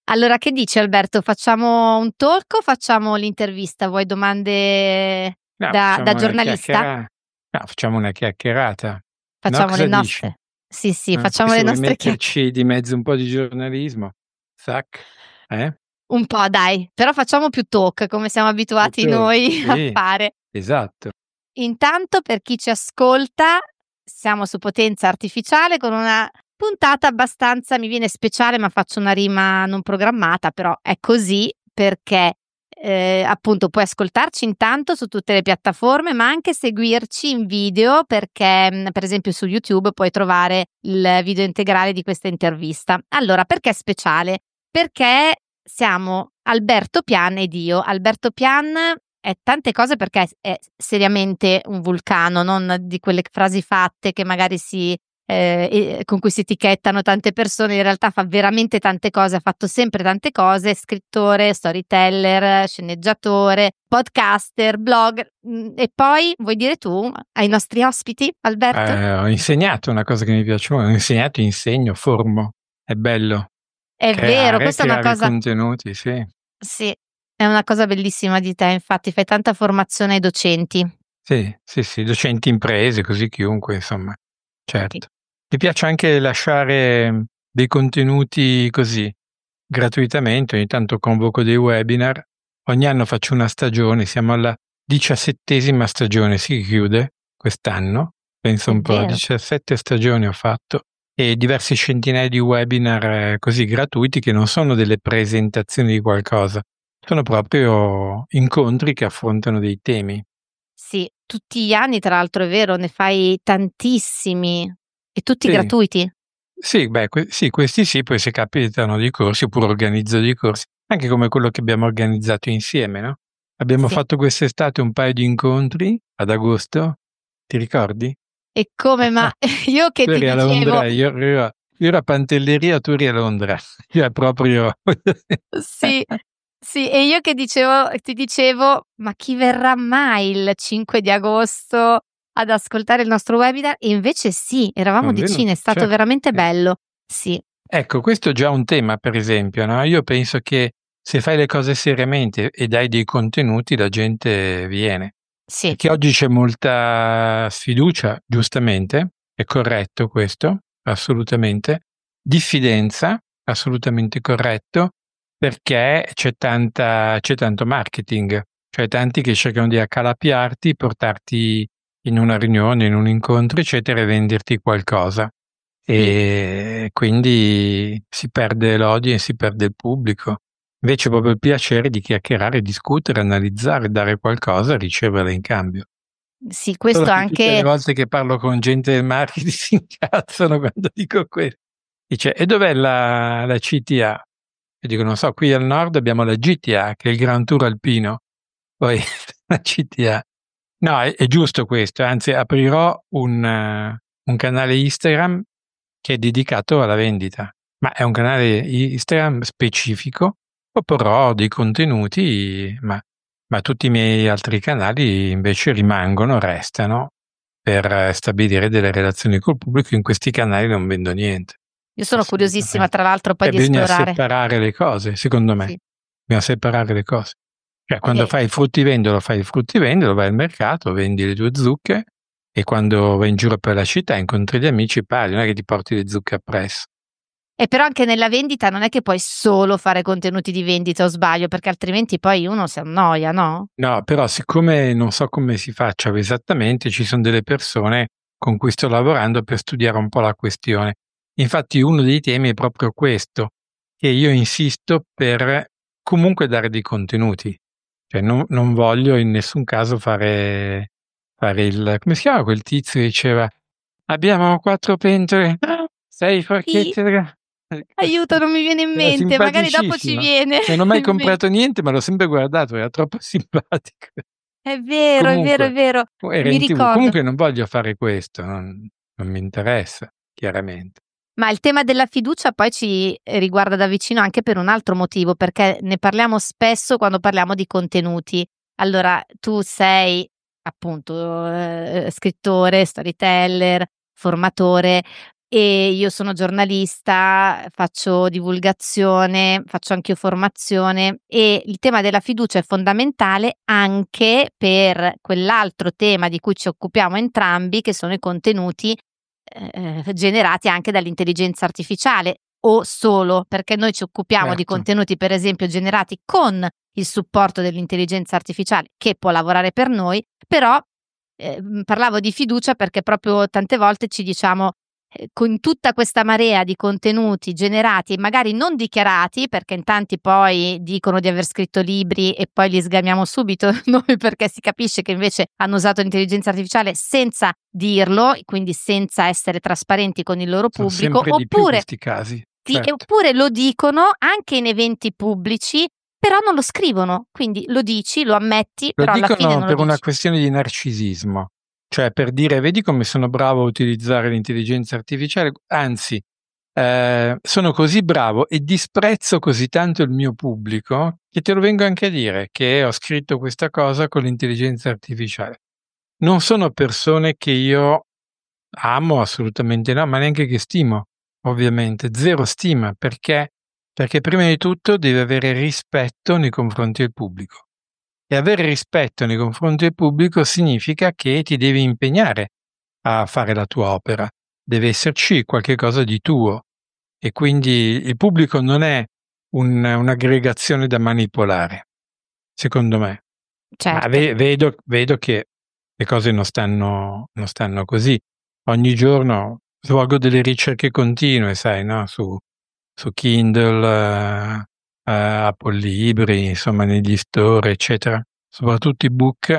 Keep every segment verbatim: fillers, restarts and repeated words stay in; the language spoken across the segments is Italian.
Allora, che dici Alberto? Facciamo un talk o facciamo l'intervista? Vuoi domande No, da, da facciamo una giornalista? chiacchiera no, facciamo una chiacchierata. No, Facciamo le cosa dici? nostre. Sì, sì, Eh, poi facciamo se le vuoi nostre chiacchiere. metterci di mezzo un po' di giornalismo, zac, eh? Un po', dai, però facciamo più talk, come siamo abituati Tutto noi a sì, fare. esatto. Intanto, per chi ci ascolta, siamo su Potenza Artificiale con una puntata abbastanza, mi viene speciale, ma faccio una rima non programmata, però è così perché eh, appunto puoi ascoltarci intanto su tutte le piattaforme, ma anche seguirci in video perché, mh, per esempio, su YouTube puoi trovare il video integrale di questa intervista. Allora, perché è speciale? Perché siamo Alberto Pian ed io. Alberto Pian è tante cose perché è è seriamente un vulcano, non di quelle frasi fatte che magari si ehm, e con cui si etichettano tante persone, in realtà fa veramente tante cose, ha fatto sempre tante cose, scrittore, storyteller, sceneggiatore, podcaster, blogger, mhmm, e poi vuoi dire tu ai nostri ospiti, Alberto? Eh, ho insegnato una cosa che mi piace molto, ho insegnato, insegno, formo. È bello. È vero, Creare, questa è una creare cosa contenuti, sì. sì, è una cosa bellissima di te, infatti fai tanta formazione ai docenti. Sì, sì, sì, docenti imprese, così chiunque, insomma, Sì. certo. Mi piace anche lasciare dei contenuti così, gratuitamente, ogni tanto convoco dei webinar, ogni anno faccio una stagione, siamo alla diciassettesima stagione, si chiude quest'anno, penso È un po', vero. diciassette stagioni ho fatto e diverse centinaia di webinar eh, così gratuiti che non sono delle presentazioni di qualcosa, sono proprio incontri che affrontano dei temi. Sì, tutti gli anni tra l'altro è vero, ne fai tantissimi e tutti Sì. gratuiti? Sì, beh, que sì, questi sì, poi se capitano dei corsi oppure organizzo dei corsi, anche come quello che abbiamo organizzato insieme, no, abbiamo Sì. fatto quest'estate un paio di incontri ad agosto, ti ricordi? E come ma io che Tu ti eri a dicevo Londra, io ero io ero a Pantelleria, tu eri a Londra. Cioè proprio sì, sì, e io che dicevo ti dicevo: "Ma chi verrà mai il cinque di agosto ad ascoltare il nostro webinar?" E invece sì, eravamo son decine, è venuti, stato certo, veramente sì. bello. Sì, Ecco, questo è già un tema per esempio, no, io penso che se fai le cose seriamente e dai dei contenuti la gente viene. sì, Perché oggi c'è molta sfiducia, giustamente, è corretto questo, assolutamente. Diffidenza, assolutamente corretto, perché c'è tanta c'è tanto marketing, cioè tanti che cercano di accalappiarti, portarti in una riunione, in un incontro, eccetera, e venderti qualcosa. sì. E quindi si perde l'audience, si perde il pubblico. Invece proprio il piacere di chiacchierare, discutere, analizzare, dare qualcosa e riceverla in cambio. Sì, Solo questo che tutte le anche volte che parlo con gente del marketing si incazzano quando dico ques dice: "E dov'è la la C T A?" E dico: "Non so, qui al nord abbiamo la G T A, che è il Grand Tour alpino, poi la C T A." No, è è giusto questo, anzi aprirò un eh, un canale Instagram che è dedicato alla vendita, ma è un canale Instagram specifico, proporrò dei contenuti, ma ma tutti i miei altri canali invece rimangono, restano per eh, stabilire delle relazioni col pubblico. In questi canali non vendo niente, io sono curiosissima assolutamente. tra l'altro poi E di bisogna esplorare. separare le cose, secondo me. Sì. Bisogna separare le cose. Cioè quando Eh, fai il fruttivendolo, fai il fruttivendolo, vai al mercato, vendi le tue zucche e quando vai in giro per la città incontri gli amici, parli, non è che ti porti le zucche appresso. E però anche nella vendita non è che puoi solo fare contenuti di vendita o sbaglio, perché altrimenti poi uno si annoia, no? No, però siccome non so come si faccia esattamente, ci son delle persone con cui sto lavorando per studiare un po' la questione. Infatti uno dei temi è proprio questo, che io insisto per comunque dare dei contenuti. Cioè non non voglio in nessun caso fare fare il come si chiama quel tizio che diceva: "Abbiamo quattro pentole, sei Sì, forchette da" aiuto, non mi viene in era mente, magari dopo ci simpaticissimo. viene Non ho mai in me comprato niente, ma l'ho sempre guardato, era troppo simpatico. è vero, è vero, è Comunque, vero, era mi in T V. ricordo. Comunque non voglio fare questo, non non mi interessa, chiaramente. Ma il tema della fiducia poi ci riguarda da vicino anche per un altro motivo, perché ne parliamo spesso quando parliamo di contenuti. Allora, tu sei appunto, ehm, scrittore, storyteller, formatore e io sono giornalista, faccio divulgazione, faccio anch'io formazione e il tema della fiducia è fondamentale anche per quell'altro tema di cui ci occupiamo entrambi, che sono i contenuti eh, generati anche dall'intelligenza artificiale, o solo perché noi ci occupiamo Certo. di contenuti, per esempio, generati con il supporto dell'intelligenza artificiale che può lavorare per noi, però eh, parlavo di fiducia perché proprio tante volte ci diciamo eh, con tutta questa marea di contenuti generati e magari non dichiarati, perché in tanti poi dicono di aver scritto libri e poi li sgamiamo subito noi perché si capisce che invece hanno usato l'intelligenza artificiale senza dirlo, quindi senza essere trasparenti con il loro Sono pubblico, sempre di più oppure, questi casi. sì, Certo. oppure lo dicono anche in eventi pubblici, però non lo scrivono, quindi lo dici, lo ammetti, Lo però alla fine dicono non per lo una dici. questione di narcisismo, cioè per dire vedi come sono bravo a utilizzare l'intelligenza artificiale, anzi eh, sono così bravo e disprezzo così tanto il mio pubblico che te lo vengo anche a dire che ho scritto questa cosa con l'intelligenza artificiale. Non sono persone che io amo, assolutamente no, ma neanche che stimo, ovviamente, zero stima, perché? Perché prima di tutto devi avere rispetto nei confronti del pubblico. E avere rispetto nei confronti del pubblico significa che ti devi impegnare a fare la tua opera, deve esserci qualche cosa di tuo e quindi il pubblico non è un, un'aggregazione da manipolare, secondo me. Ma Certo. ve- vedo, vedo che le cose non stanno, non stanno così. Ogni giorno svolgo delle ricerche continue, sai, no? Su, su Kindle, eh, eh, Apple Libri, insomma, negli store, eccetera, soprattutto ebook,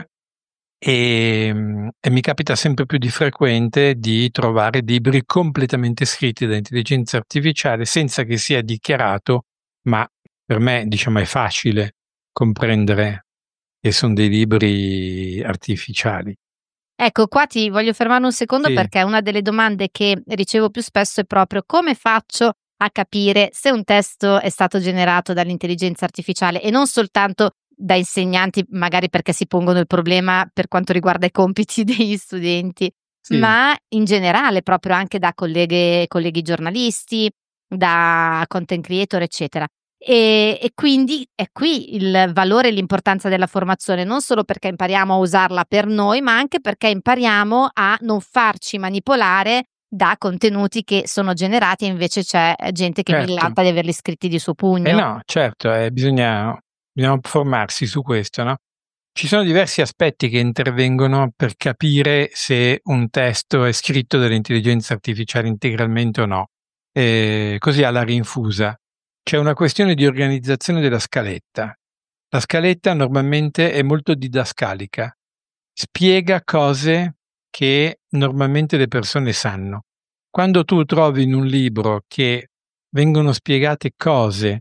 e, e mi capita sempre più di frequente di trovare libri completamente scritti da intelligenza artificiale senza che sia dichiarato, ma per me, diciamo, è facile comprendere che sono dei libri artificiali. Ecco, qua ti voglio fermare un secondo Sì, perché una delle domande che ricevo più spesso è proprio: come faccio a capire se un testo è stato generato dall'intelligenza artificiale, e non soltanto da insegnanti, magari perché si pongono il problema per quanto riguarda i compiti degli studenti, sì. ma in generale proprio anche da colleghe colleghi giornalisti, da content creator, eccetera. E e quindi è qui il valore e l'importanza della formazione, non solo perché impariamo a usarla per noi, ma anche perché impariamo a non farci manipolare da contenuti che sono generati e invece c'è gente che Certo. millanta di averli scritti di suo Eh pugno. no, certo, eh, bisogna, bisogna formarsi su questo, no? Ci sono diversi aspetti che intervengono per capire se un testo è scritto dall'intelligenza artificiale integralmente o no, e così alla rinfusa. C'è una questione di organizzazione della scaletta. La scaletta normalmente è molto didascalica, spiega cose che normalmente le persone sanno. Quando tu trovi in un libro che vengono spiegate cose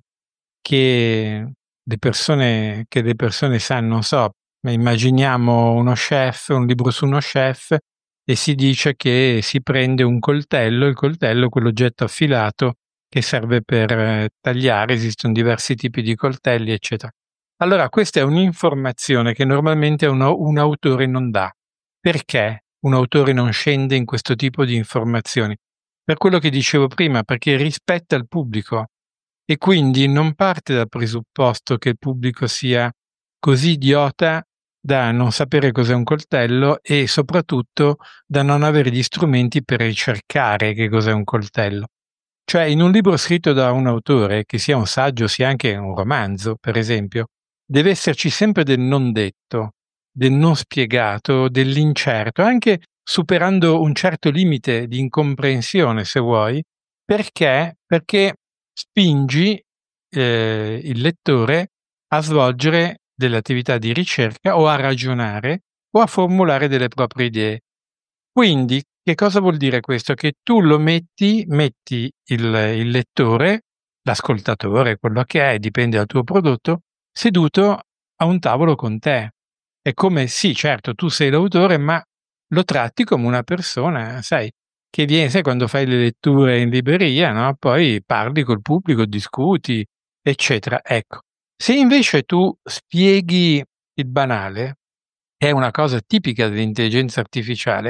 che le persone, che le persone sanno, non so, immaginiamo uno chef, un libro su uno chef e si dice che si prende un coltello, il coltello è quell'oggetto affilato che serve per eh, tagliare, esistono diversi tipi di coltelli, eccetera. Allora, questa è un'informazione che normalmente uno, un autore non dà. Perché un autore non scende in questo tipo di informazioni? Per quello che dicevo prima, perché rispetta il pubblico e quindi non parte dal presupposto che il pubblico sia così idiota da non sapere cos'è un coltello e soprattutto da non avere gli strumenti per ricercare che cos'è un coltello. Cioè, in un libro scritto da un autore, che sia un saggio, sia anche un romanzo, per esempio, deve esserci sempre del non detto, del non spiegato, dell'incerto, anche superando un certo limite di incomprensione, se vuoi, perché? Perché spingi eh, il lettore a svolgere delle attività di ricerca o a ragionare o a formulare delle proprie idee. Quindi, che cosa vuol dire questo? Che tu lo metti, metti il, il lettore, l'ascoltatore, quello che è, dipende dal tuo prodotto, seduto a un tavolo con te. È come, sì, certo, tu sei l'autore, ma lo tratti come una persona, sai, che viene, sai, quando fai le letture in libreria, no? Poi parli col pubblico, discuti, eccetera. Ecco, se invece tu spieghi il banale, è una cosa tipica dell'intelligenza artificiale,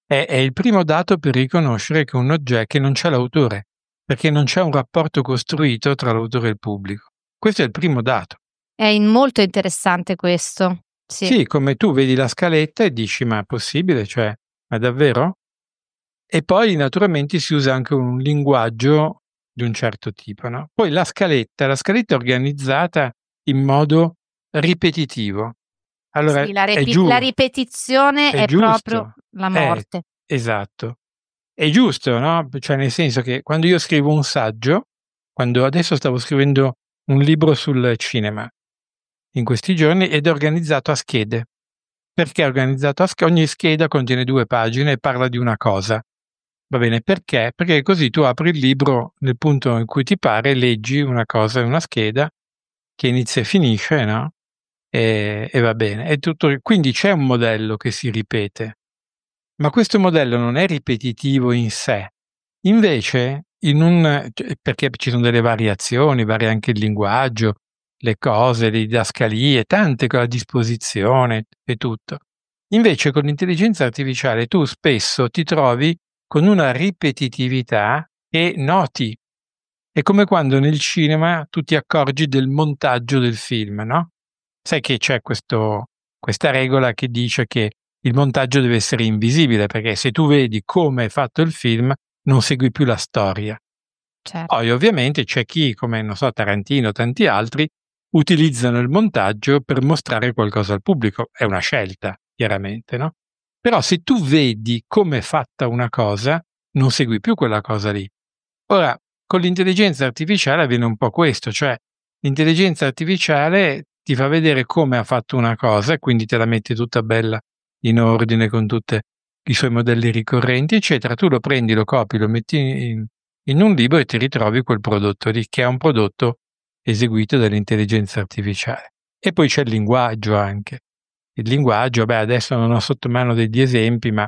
è, è il primo dato per riconoscere che un oggetto, che non c'è l'autore, perché non c'è un rapporto costruito tra l'autore e il pubblico. Questo è il primo dato. È in- molto interessante questo. Sì. Sì, come tu vedi la scaletta e dici ma è possibile, cioè, ma davvero? E poi naturalmente si usa anche un linguaggio di un certo tipo, no? Poi la scaletta, la scaletta è organizzata in modo ripetitivo. Allora Sì, la, è repi- giù, la ripetizione è è proprio giusto, la è morte. esatto. È giusto, no? Cioè nel senso che quando io scrivo un saggio, quando adesso stavo scrivendo un libro sul cinema in questi giorni ed è organizzato a schede. Perché è organizzato a schede? Ogni scheda contiene due pagine e parla di una cosa. Va bene, perché? Perché così tu apri il libro nel punto in cui ti pare, leggi una cosa in una scheda che inizia e finisce, no? E, e va bene. È tutto, quindi c'è un modello che si ripete, ma questo modello non è ripetitivo in sé. Invece, in un, cioè, perché ci sono delle variazioni, varia anche il linguaggio, le cose, le didascalie, tante cose a disposizione e tutto. Invece con l'intelligenza artificiale tu spesso ti trovi con una ripetitività che noti. È come quando nel cinema tu ti accorgi del montaggio del film, no? Sai che c'è questo, questa regola che dice che il montaggio deve essere invisibile, perché se tu vedi come è fatto il film, non segui più la storia. Certo. Poi ovviamente c'è chi, come non so, Tarantino o tanti altri, utilizzano il montaggio per mostrare qualcosa al pubblico. È una scelta, chiaramente, no? Però se tu vedi come è fatta una cosa, non segui più quella cosa lì. Ora, con l'intelligenza artificiale avviene un po' questo, cioè l'intelligenza artificiale ti fa vedere come ha fatto una cosa e quindi te la mette tutta bella in ordine con tutti i suoi modelli ricorrenti, eccetera. Tu lo prendi, lo copi, lo metti in, in un libro e ti ritrovi quel prodotto lì, che è un prodotto eseguito dall'intelligenza artificiale. E poi c'è il linguaggio anche. Il linguaggio, beh, adesso non ho sotto mano degli esempi, ma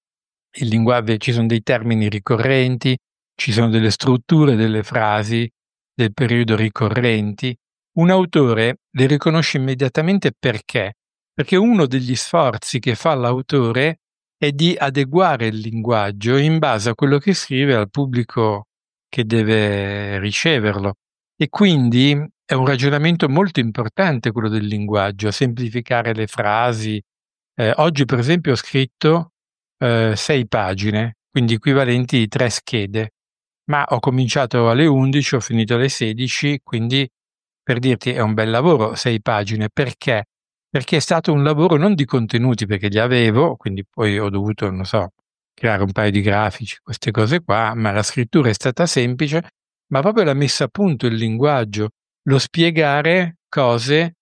il linguaggio, ci sono dei termini ricorrenti, ci sono delle strutture delle frasi del periodo ricorrenti. Un autore le riconosce immediatamente perché? Perché uno degli sforzi che fa l'autore è di adeguare il linguaggio in base a quello che scrive al pubblico che deve riceverlo. E quindi è un ragionamento molto importante quello del linguaggio, semplificare le frasi. Eh, oggi, per esempio, ho scritto eh, sei pagine, quindi equivalenti di tre schede, ma ho cominciato alle undici, ho finito alle sedici, quindi per dirti è un bel lavoro, sei pagine. Perché? Perché è stato un lavoro non di contenuti, perché li avevo, quindi poi ho dovuto, non so, creare un paio di grafici, queste cose qua, ma la scrittura è stata semplice, ma proprio la messa a punto, il linguaggio, lo spiegare cose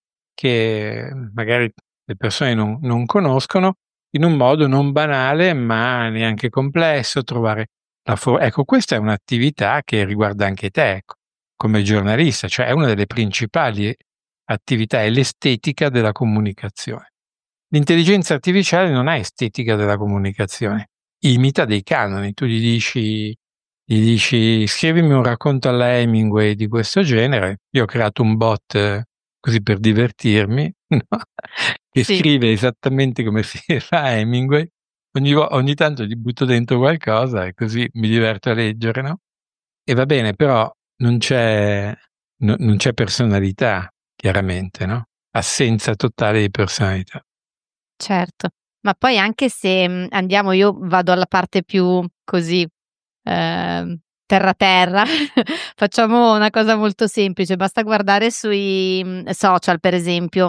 che magari le persone non, non conoscono in un modo non banale, ma neanche complesso, trovare la for- ecco, questa è un'attività che riguarda anche te, ecco, come giornalista, cioè è una delle principali attività, è l'estetica della comunicazione. L'intelligenza artificiale non ha estetica della comunicazione, imita dei canoni. Tu gli dici, gli dici scrivimi un racconto alla Hemingway di questo genere. Io ho creato un bot eh, così per divertirmi, no? Che Sì. scrive esattamente come si fa Hemingway. Ogni, vo- ogni tanto gli butto dentro qualcosa e così mi diverto a leggere, no? E va bene, però non c'è, no- non c'è personalità, chiaramente, no? Assenza totale di personalità. Certo, ma poi anche se, mhmm, andiamo io vado alla parte più così, ehm, terra terra, facciamo una cosa molto semplice, basta guardare sui, mhmm, social per esempio,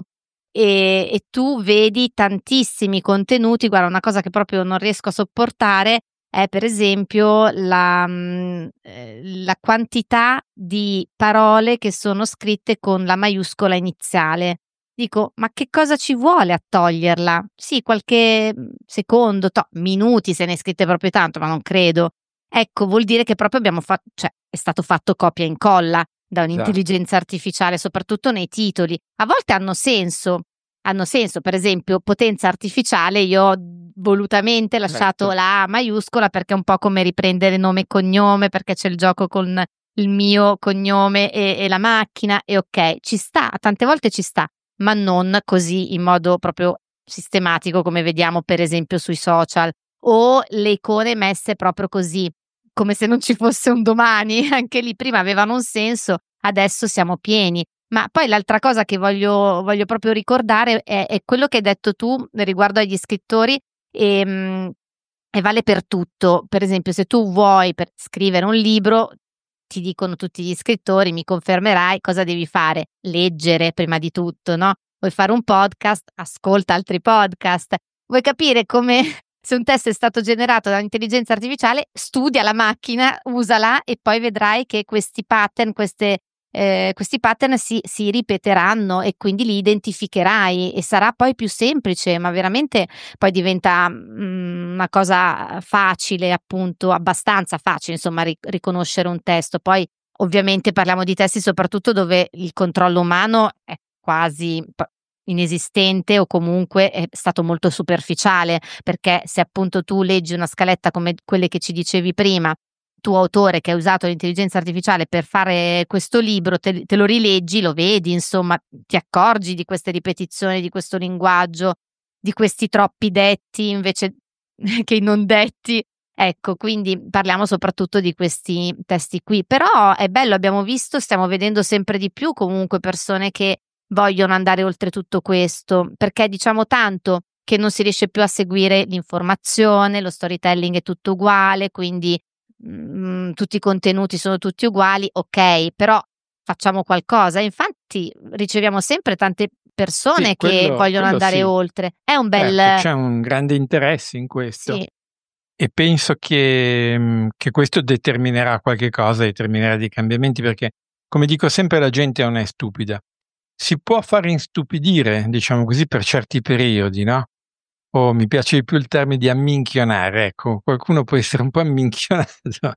e e tu vedi tantissimi contenuti. Guarda, una cosa che proprio non riesco a sopportare è per esempio la mhmm, ehm, la quantità di parole che sono scritte con la maiuscola iniziale. Dico: "Ma che cosa ci vuole a toglierla?" Sì, qualche, mhmm, secondo, toh, minuti se ne hai scritte proprio tanto, ma non credo. Ecco, vuol dire che proprio abbiamo fa cioè è stato fatto copia e incolla da Esatto. un'intelligenza artificiale, soprattutto nei titoli. A volte hanno senso, hanno senso. Per esempio, potenza artificiale, io ho volutamente lasciato Certo. la A maiuscola perché è un po' come riprendere nome e cognome, perché c'è il gioco con il mio cognome e e la macchina e okay, ci sta, tante volte ci sta. Ma non così in modo proprio sistematico come vediamo per esempio sui social o le icone messe proprio così, come se non ci fosse un domani. Anche lì prima avevano un senso, adesso siamo pieni. Ma poi l'altra cosa che voglio voglio proprio ricordare è è quello che hai detto tu riguardo agli scrittori, ehm, e vale per tutto. Per esempio, se tu vuoi per scrivere un libro, ti dicono tutti gli scrittori, mi confermerai, cosa devi fare? Leggere prima di tutto, no? Vuoi fare un podcast? Ascolta altri podcast. Vuoi capire come se un testo è stato generato da un'intelligenza artificiale, studia la macchina, usala e poi vedrai che questi pattern, queste ehm, questi pattern si si ripeteranno e quindi li identificherai e sarà poi più semplice, ma veramente poi diventa, mhmm, una cosa facile, appunto, abbastanza facile insomma ri riconoscere un testo. Poi ovviamente parliamo di testi soprattutto dove il controllo umano è quasi p inesistente o comunque è stato molto superficiale, perché se appunto tu leggi una scaletta come quelle che ci dicevi prima, tu autore che hai usato l'intelligenza artificiale per fare questo libro, te te lo rileggi, lo vedi insomma, ti accorgi di queste ripetizioni, di questo linguaggio, di questi troppi detti invece che i non detti. Ecco, quindi parliamo soprattutto di questi testi qui. Però è bello, abbiamo visto, stiamo vedendo sempre di più comunque persone che vogliono andare oltre tutto questo, perché diciamo tanto che non si riesce più a seguire l'informazione, lo storytelling è tutto uguale, quindi mhmm, tutti i contenuti sono tutti uguali, okay, però facciamo qualcosa. Infatti riceviamo sempre tante Sì, persone che quello vogliono quello andare sì. oltre. È un Certo, bel c'è un grande interesse in questo sì, e penso che mhmm, che questo determinerà qualche cosa, determinerà dei cambiamenti perché, come dico sempre, la gente non è stupida. Si può far instupidire, diciamo così, per certi periodi, no, o mi piace di più il termine di amminchionare, ecco, qualcuno può essere un po' amminchionato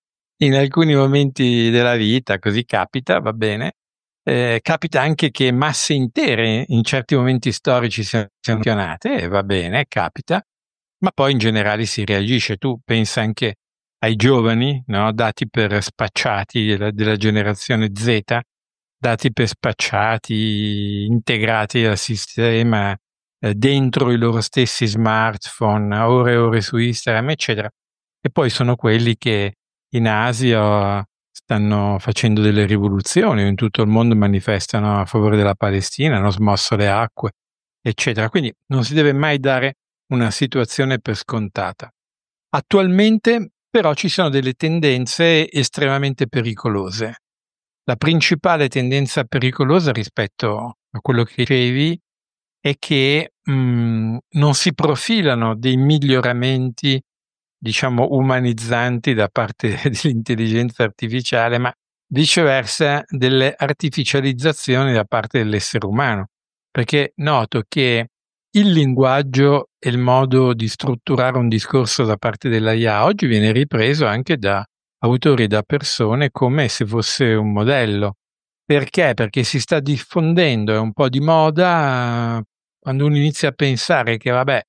in alcuni momenti della vita, così capita, va bene. Ehm, capita anche che masse intere in certi momenti storici siano siano amminchionate e va bene, capita, ma poi in generale si reagisce. Tu pensa anche ai giovani, no, dati per spacciati della della generazione Z, dati per spacciati, integrati al sistema, ehm, dentro i loro stessi smartphone, ore e ore su Instagram, eccetera. E poi sono quelli che in Asia stanno facendo delle rivoluzioni, o in tutto il mondo manifestano a favore della Palestina, hanno smosso le acque, eccetera. Quindi non si deve mai dare una situazione per scontata. Attualmente però ci sono delle tendenze estremamente pericolose. La principale tendenza pericolosa rispetto a quello che dicevi è che, mhmm, non si profilano dei miglioramenti, diciamo, umanizzanti da parte dell'intelligenza artificiale, ma viceversa delle artificializzazioni da parte dell'essere umano. Perché noto che il linguaggio e il modo di strutturare un discorso da parte dell'A I oggi viene ripreso anche da autori e da persone come se fosse un modello. Perché? Perché si sta diffondendo, è un po' di moda, quando uno inizia a pensare che vabbè,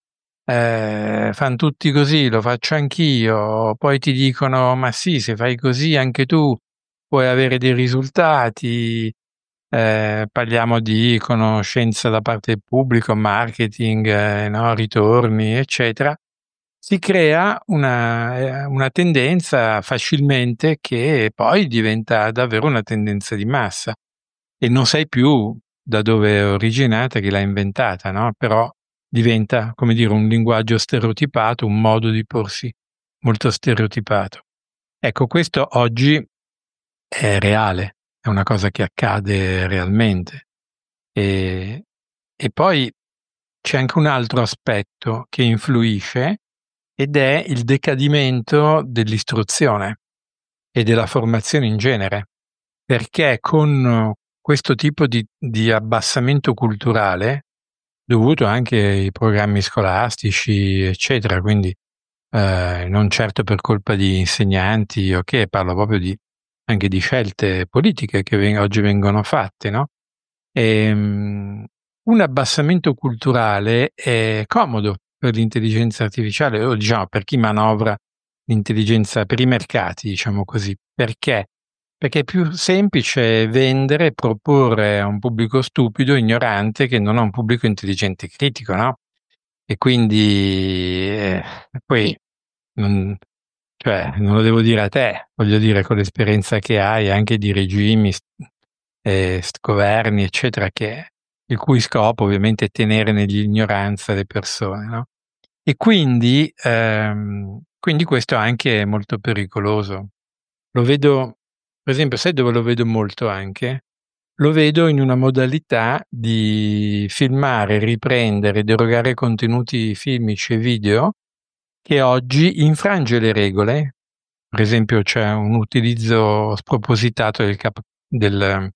ehm, fan tutti così, lo faccio anch'io, poi ti dicono: "Ma sì, se fai così anche tu puoi avere dei risultati". Ehm, parliamo di conoscenza da parte del pubblico, marketing, ehm, no, ritorni, eccetera. Si crea una ehm, una tendenza facilmente che poi diventa davvero una tendenza di massa e non sai più da dove è originata, chi l'ha inventata, no, però diventa, come dire, un linguaggio stereotipato, un modo di porsi molto stereotipato. Ecco, questo oggi è reale, è una cosa che accade realmente. Ehm, e poi c'è anche un altro aspetto che influisce ed è il decadimento dell'istruzione e della formazione in genere, perché con questo tipo di di abbassamento culturale, dovuto anche ai programmi scolastici, eccetera, quindi, ehm, non certo per colpa di insegnanti o che, parlo proprio di anche di scelte politiche che ven oggi vengono fatte, no, ehm, un abbassamento culturale è comodo per l'intelligenza artificiale o diciamo per chi manovra l'intelligenza per i mercati, diciamo così. Perché? Perché è più semplice vendere e proporre a un pubblico stupido, ignorante, che non a un pubblico intelligente e critico, no, e quindi, ehm, poi sì. non, cioè, non lo devo dire a te, voglio dire con l'esperienza che hai anche di regimi, eh, governi, eccetera, che, il cui scopo ovviamente è tenere nell'ignoranza le persone, no? E quindi, ehm, quindi questo è anche molto pericoloso. Lo vedo, per esempio, sai dove lo vedo molto anche? Lo vedo in una modalità di filmare, riprendere, derogare contenuti filmici e video che oggi infrange le regole. Per esempio c'è un utilizzo spropositato del, cap- del,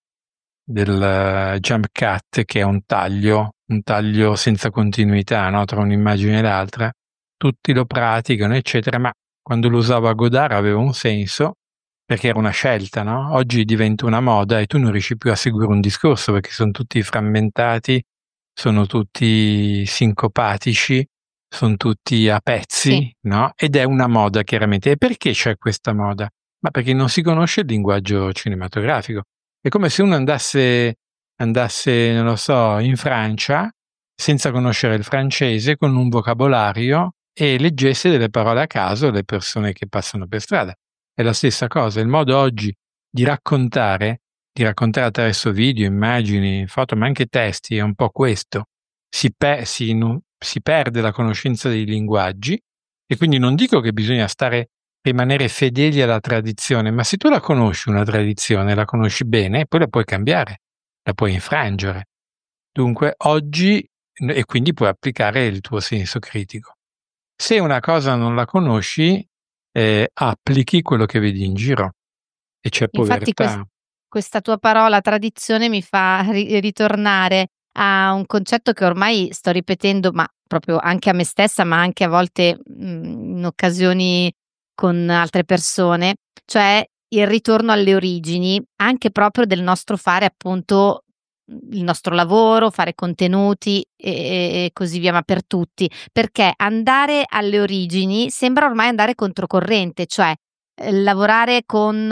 del jump cut, che è un taglio, un taglio senza continuità, no? Tra un'immagine e l'altra. Tutti lo praticano, eccetera, ma quando lo usavo a Godard aveva un senso, perché era una scelta, no? Oggi diventa una moda e tu non riesci più a seguire un discorso perché sono tutti frammentati, sono tutti sincopatici, sono tutti a pezzi, Sì. no? Ed è una moda chiaramente. E perché c'è questa moda? Ma perché non si conosce il linguaggio cinematografico. È come se uno andasse, andasse, non lo so, in Francia senza conoscere il francese, con un vocabolario, e leggesse delle parole a caso le persone che passano per strada. È la stessa cosa. Il modo oggi di raccontare, di raccontare attraverso video, immagini, foto, ma anche testi, è un po' questo. Si, pe- si, non, si perde la conoscenza dei linguaggi, e quindi non dico che bisogna stare, rimanere fedeli alla tradizione, ma se tu la conosci una tradizione, la conosci bene, poi la puoi cambiare, la puoi infrangere. Dunque oggi, e quindi puoi applicare il tuo senso critico. Se una cosa non la conosci, eh, applichi quello che vedi in giro, e c'è Infatti ques povertà. questa tua parola tradizione mi fa ri ritornare a un concetto che ormai sto ripetendo, ma proprio anche a me stessa, ma anche a volte, mhmm, in occasioni con altre persone, cioè il ritorno alle origini, anche proprio del nostro fare appunto, mhmm, il nostro lavoro, fare contenuti e e e così via, ma per tutti. Perché andare alle origini sembra ormai andare controcorrente, cioè Ehm, lavorare con,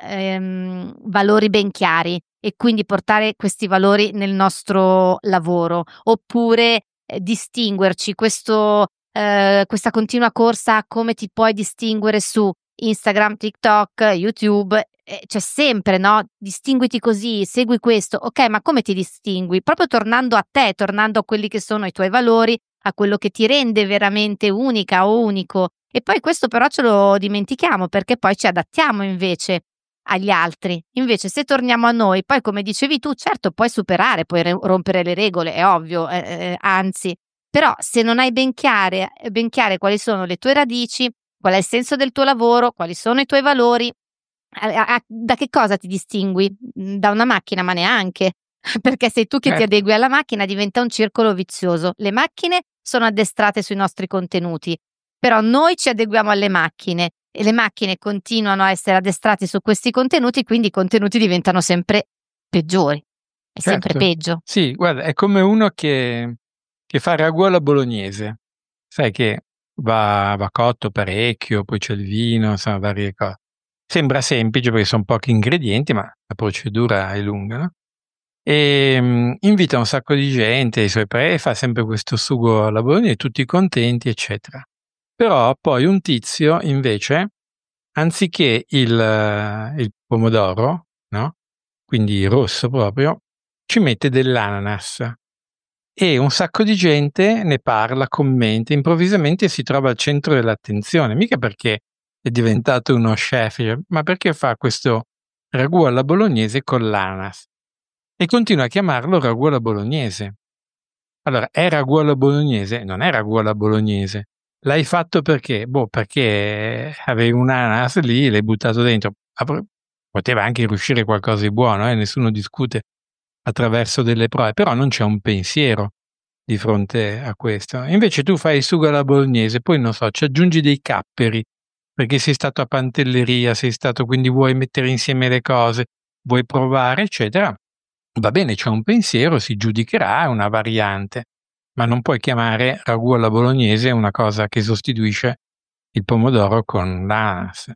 ehm, valori ben chiari e quindi portare questi valori nel nostro lavoro, oppure, ehm, distinguerci questo ehm, questa continua corsa a come ti puoi distinguere su Instagram, TikTok, YouTube, ehm, c'è sempre, no, distinguiti così, segui questo. Okay, ma come ti distingui? Proprio tornando a te, tornando a quelli che sono i tuoi valori, a quello che ti rende veramente unica o unico. E poi questo però ce lo dimentichiamo, perché poi ci adattiamo invece agli altri. Invece se torniamo a noi, poi come dicevi tu, certo puoi superare, puoi re rompere le regole, è ovvio, eh, eh, anzi, però se non hai ben chiare ben chiare quali sono le tue radici, qual è il senso del tuo lavoro, quali sono i tuoi valori, a a a da che cosa ti distingui? Mhmm, da una macchina? Ma neanche, perché sei tu che ti Certo. adegui alla macchina, diventa un circolo vizioso. Le macchine sono addestrate sui nostri contenuti, però noi ci adeguiamo alle macchine e le macchine continuano a essere addestrate su questi contenuti, quindi i contenuti diventano sempre peggiori. È sempre Certo. peggio. Sì, guarda, è come uno che, che fa ragù alla bolognese. Sai che va, va cotto parecchio, poi c'è il vino, insomma, varie cose. Sembra semplice perché sono pochi ingredienti, ma la procedura è lunga, no? E um, invita un sacco di gente, i suoi parenti, fa sempre questo sugo alla bolognese, tutti contenti, eccetera. Però poi un tizio, invece, anziché il, il pomodoro, no? Quindi rosso proprio, ci mette dell'ananas, e un sacco di gente ne parla, commenta, improvvisamente si trova al centro dell'attenzione, mica perché è diventato uno chef, ma perché fa questo ragù alla bolognese con l'ananas e continua a chiamarlo ragù alla bolognese. Allora, è ragù alla bolognese? Non è ragù alla bolognese. L'hai fatto perché? Boh, perché avevi un ananas lì, l'hai buttato dentro. Avre- Poteva anche riuscire qualcosa di buono, eh? Nessuno discute attraverso delle prove, però non c'è un pensiero di fronte a questo. Invece tu fai il sugo alla bolognese, poi non so, ci aggiungi dei capperi, perché sei stato a Pantelleria, sei stato, quindi vuoi mettere insieme le cose, vuoi provare, eccetera. Va bene, c'è un pensiero, si giudicherà, è una variante, ma non puoi chiamare ragù alla bolognese una cosa che sostituisce il pomodoro con l'ananas.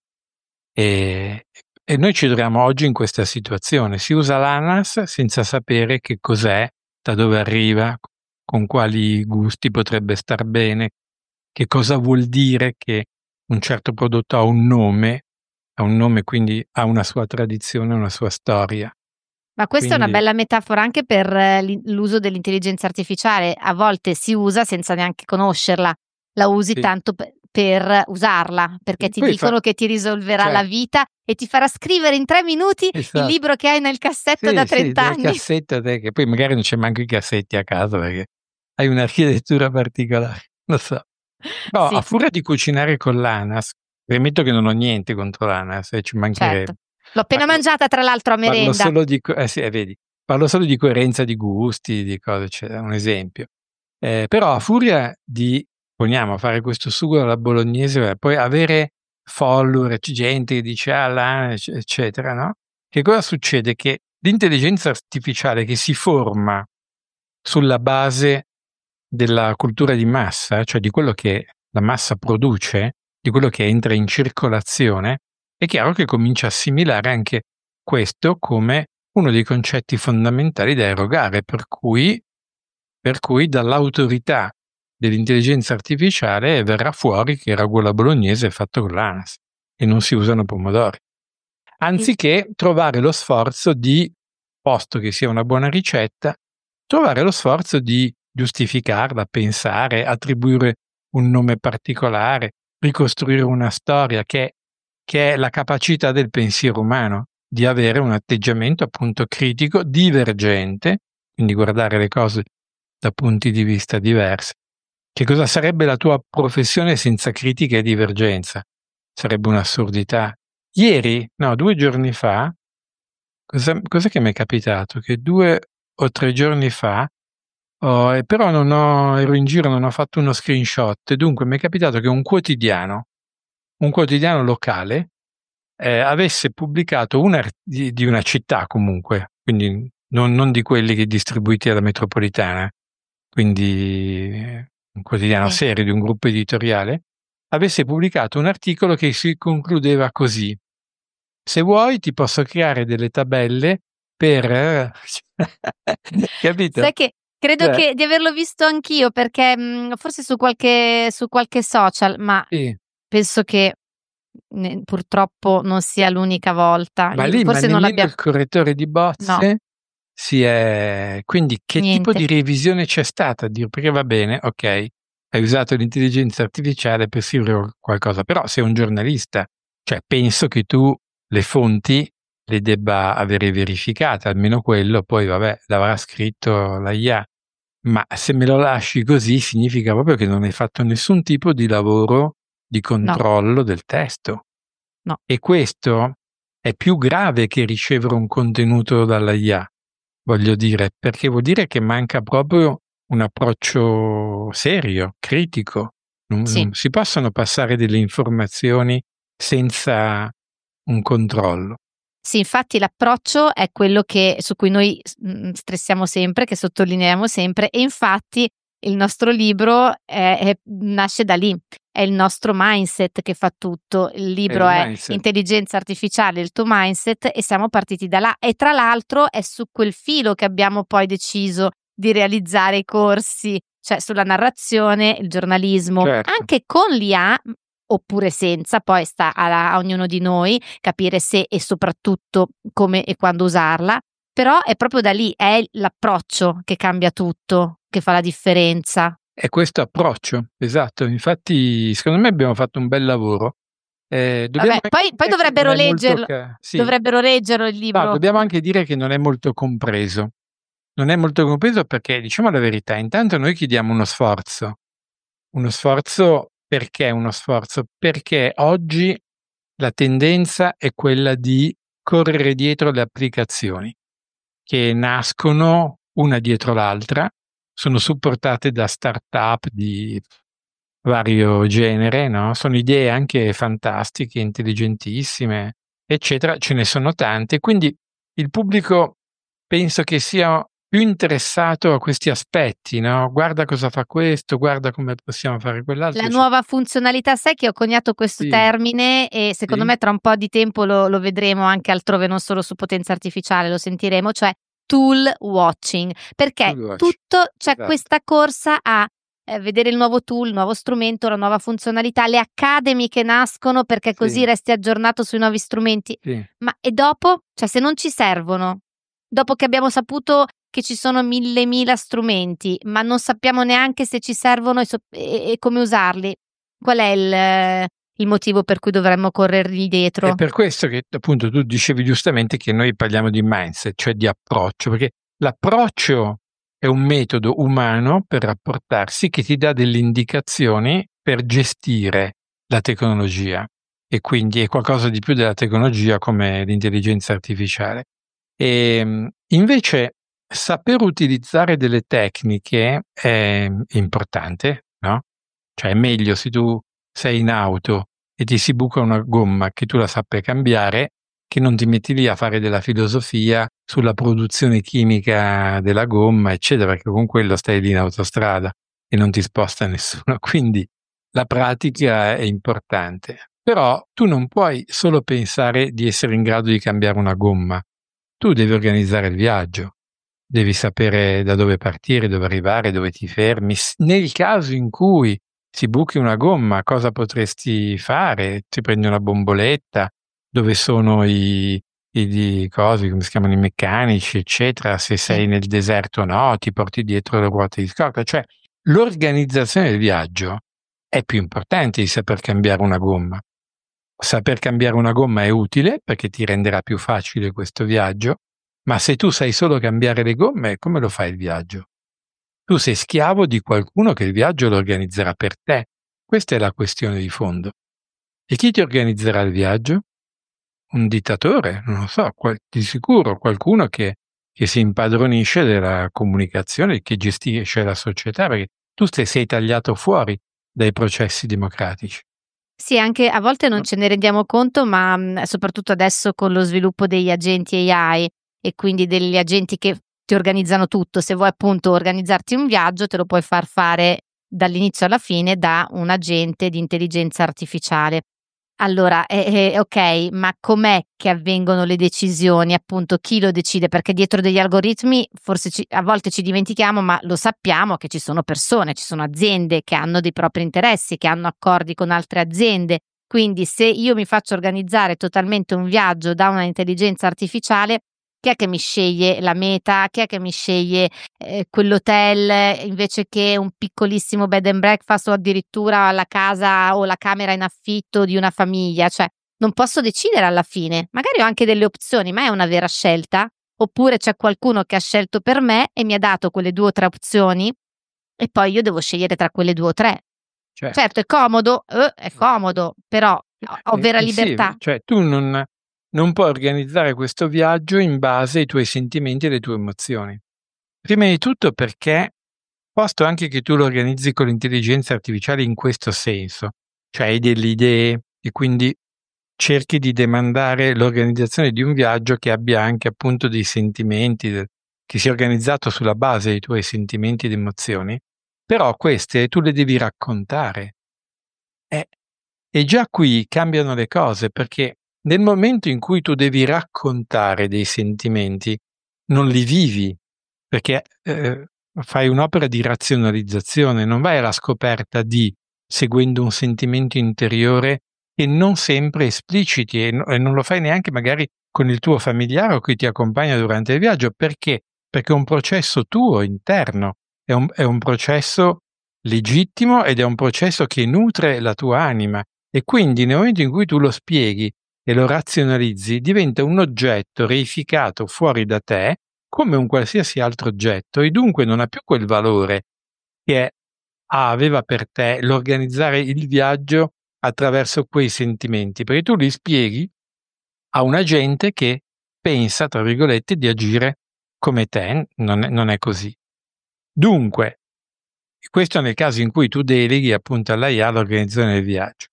E, e noi ci troviamo oggi in questa situazione. Si usa l'ananas senza sapere che cos'è, da dove arriva, con quali gusti potrebbe star bene, che cosa vuol dire che un certo prodotto ha un nome, ha un nome, quindi ha una sua tradizione, una sua storia. Ma questa Quindi... è una bella metafora anche per l'uso dell'intelligenza artificiale. A volte si usa senza neanche conoscerla, la usi sì. tanto per, per usarla, perché e ti dicono fa... che ti risolverà cioè... la vita e ti farà scrivere in tre minuti esatto. il libro che hai nel cassetto sì, da trenta sì, anni. Cassetto, te, che poi magari non c'è manco i cassetti a casa perché hai un'architettura particolare, lo so. No, sì. a furia di cucinare con l'Anas, premetto che non ho niente contro l'Anas, eh, ci mancherebbe. Certo. L'ho appena parlo, mangiata tra l'altro a merenda. Parlo solo di, eh, sì, eh, vedi, parlo solo di coerenza di gusti, di cose, cioè, un esempio. Eh, però a furia di, poniamo, fare questo sugo alla bolognese, poi avere follower, gente che dice ah, l'Anas, eccetera, no? Che cosa succede? Che l'intelligenza artificiale che si forma sulla base della cultura di massa, cioè di quello che la massa produce, di quello che entra in circolazione, è chiaro che comincia a assimilare anche questo come uno dei concetti fondamentali da erogare, per cui, per cui dall'autorità dell'intelligenza artificiale verrà fuori che il ragù alla bolognese è fatto con l'Anas e non si usano pomodori. Anziché trovare lo sforzo di, posto che sia una buona ricetta, trovare lo sforzo di giustificarla, pensare, attribuire un nome particolare, ricostruire una storia che, che è la capacità del pensiero umano, di avere un atteggiamento appunto critico, divergente, quindi guardare le cose da punti di vista diversi. Che cosa sarebbe la tua professione senza critica e divergenza? Sarebbe un'assurdità. Ieri, no, due giorni fa, cosa, cos'è che mi è capitato? Che due o tre giorni fa, oh, e però non ho, ero in giro, non ho fatto uno screenshot, e dunque mi è capitato che un quotidiano, un quotidiano locale, eh, avesse pubblicato una, di, di una città comunque, quindi non, non di quelli che distribuiti alla metropolitana, quindi un quotidiano Sì. serio di un gruppo editoriale, avesse pubblicato un articolo che si concludeva così: se vuoi ti posso creare delle tabelle per capito? Sai che credo Cioè, che di averlo visto anch'io perché mh, forse su qualche su qualche social, ma sì. penso che ne, purtroppo non sia l'unica volta. Ma Io, lì, ma forse non nemmeno l'abbia. il correttore di No, bozze si è... Quindi che tipo niente. di revisione c'è stata? Dire, perché va bene, ok, hai usato l'intelligenza artificiale per scrivere qualcosa, però sei un giornalista, cioè penso che tu le fonti le debba avere verificate, almeno quello, poi vabbè, l'avrà scritto la I A. Ma se me lo lasci così significa proprio che non hai fatto nessun tipo di lavoro di controllo No. del testo. No. E questo è più grave che ricevere un contenuto dalla I A, voglio dire, perché vuol dire che manca proprio un approccio serio, critico. Non, Sì. non si possono passare delle informazioni senza un controllo. Sì, infatti l'approccio è quello che su cui noi mh, stressiamo sempre, che sottolineiamo sempre, e infatti il nostro libro è, è, nasce da lì, è il nostro mindset che fa tutto. Il libro il è mindset. Intelligenza artificiale, il tuo mindset, e siamo partiti da là. E tra l'altro è su quel filo che abbiamo poi deciso di realizzare i corsi, cioè sulla narrazione, il giornalismo, Certo. anche con l'I A. Oppure senza, poi sta a, a ognuno di noi capire se e soprattutto come e quando usarla, però è proprio da lì, è l'approccio che cambia tutto, che fa la differenza. È questo approccio, esatto, infatti secondo me abbiamo fatto un bel lavoro. Eh, dobbiamo Vabbè, poi, poi dire che non dovrebbero è molto leggerlo, ca- sì. dovrebbero leggerlo il No, libro. dobbiamo anche dire che non è molto compreso. Non è molto compreso perché, diciamo la verità, intanto noi chiediamo uno sforzo. Uno sforzo perché uno sforzo? Perché oggi la tendenza è quella di correre dietro le applicazioni che nascono una dietro l'altra, sono supportate da start-up di vario genere, no? Sono idee anche fantastiche, intelligentissime, eccetera, ce ne sono tante, quindi il pubblico penso che sia più interessato a questi aspetti, no? Guarda cosa fa questo, guarda come possiamo fare quell'altro. La nuova funzionalità, sai che ho coniato questo Sì. termine e secondo Sì. me tra un po' di tempo lo, lo vedremo anche altrove, non solo su Potenza Artificiale, lo sentiremo, cioè tool watching, perché Tool watch. tutto c'è Esatto. questa corsa a eh, vedere il nuovo tool, il nuovo strumento, la nuova funzionalità, le academy che nascono perché così Sì. resti aggiornato sui nuovi strumenti. Sì. Ma e dopo? Cioè, se non ci servono, dopo che abbiamo saputo che ci sono mille mila strumenti, ma non sappiamo neanche se ci servono e, so- e- e come usarli, qual è il, il motivo per cui dovremmo corrergli dietro? È per questo che appunto tu dicevi giustamente che noi parliamo di mindset, cioè di approccio, perché l'approccio è un metodo umano per rapportarsi che ti dà delle indicazioni per gestire la tecnologia, e quindi è qualcosa di più della tecnologia come l'intelligenza artificiale. E invece saper utilizzare delle tecniche è importante, no? Cioè è meglio se tu sei in auto e ti si buca una gomma che tu la sappia cambiare, che non ti metti lì a fare della filosofia sulla produzione chimica della gomma, eccetera, perché con quello stai lì in autostrada e non ti sposta nessuno. Quindi la pratica è importante. Però tu non puoi solo pensare di essere in grado di cambiare una gomma. Tu devi organizzare il viaggio, devi sapere da dove partire, dove arrivare, dove ti fermi. Nel caso in cui si buchi una gomma, cosa potresti fare? Ti prendi una bomboletta, dove sono i, i, i cosi, come si chiamano, i meccanici, eccetera. Se sei nel deserto no, ti porti dietro le ruote di scorta. Cioè, l'organizzazione del viaggio è più importante di saper cambiare una gomma. Saper cambiare una gomma è utile perché ti renderà più facile questo viaggio, ma se tu sai solo cambiare le gomme, come lo fai il viaggio? Tu sei schiavo di qualcuno che il viaggio lo organizzerà per te. Questa è la questione di fondo. E chi ti organizzerà il viaggio? Un dittatore? Non lo so, qual- di sicuro qualcuno che, che si impadronisce della comunicazione, che gestisce la società, perché tu te sei tagliato fuori dai processi democratici. Sì, anche a volte non ce ne rendiamo conto, ma mh, soprattutto adesso con lo sviluppo degli agenti A I e quindi degli agenti che ti organizzano tutto. Se vuoi appunto organizzarti un viaggio, te lo puoi far fare dall'inizio alla fine da un agente di intelligenza artificiale. Allora, eh, eh, ok, ma com'è che avvengono le decisioni? Appunto, chi lo decide? Perché dietro degli algoritmi forse ci- a volte ci dimentichiamo, ma lo sappiamo che ci sono persone, ci sono aziende che hanno dei propri interessi, che hanno accordi con altre aziende. Quindi, se io mi faccio organizzare totalmente un viaggio da una intelligenza artificiale, chi è che mi sceglie la meta? Chi è che mi sceglie eh, quell'hotel invece che un piccolissimo bed and breakfast o addirittura la casa o la camera in affitto di una famiglia? Cioè, non posso decidere alla fine. Magari ho anche delle opzioni, ma è una vera scelta? Oppure c'è qualcuno che ha scelto per me e mi ha dato quelle due o tre opzioni e poi io devo scegliere tra quelle due o tre. Certo. Certo, è comodo, eh, è comodo, però ho, ho vera Eh, sì, libertà. cioè tu non, non puoi organizzare questo viaggio in base ai tuoi sentimenti e alle tue emozioni. Prima di tutto perché, posto anche che tu lo organizzi con l'intelligenza artificiale in questo senso, cioè hai delle idee e quindi cerchi di demandare l'organizzazione di un viaggio che abbia anche appunto dei sentimenti, che sia organizzato sulla base dei tuoi sentimenti ed emozioni, però queste tu le devi raccontare. Eh, e già qui cambiano le cose, perché nel momento in cui tu devi raccontare dei sentimenti, non li vivi, perché eh, fai un'opera di razionalizzazione, non vai alla scoperta di, seguendo un sentimento interiore che non sempre espliciti e, no- e non lo fai neanche magari con il tuo familiare o chi ti accompagna durante il viaggio. Perché? Perché è un processo tuo interno, è un, è un processo legittimo ed è un processo che nutre la tua anima. E quindi nel momento in cui tu lo spieghi e lo razionalizzi, diventa un oggetto reificato fuori da te come un qualsiasi altro oggetto, e dunque non ha più quel valore che ah, aveva per te l'organizzare il viaggio attraverso quei sentimenti, perché tu li spieghi a un agente che pensa, tra virgolette, di agire come te. Non è, non è così. Dunque, questo nel caso in cui tu deleghi appunto all'A I A l'organizzazione del viaggio.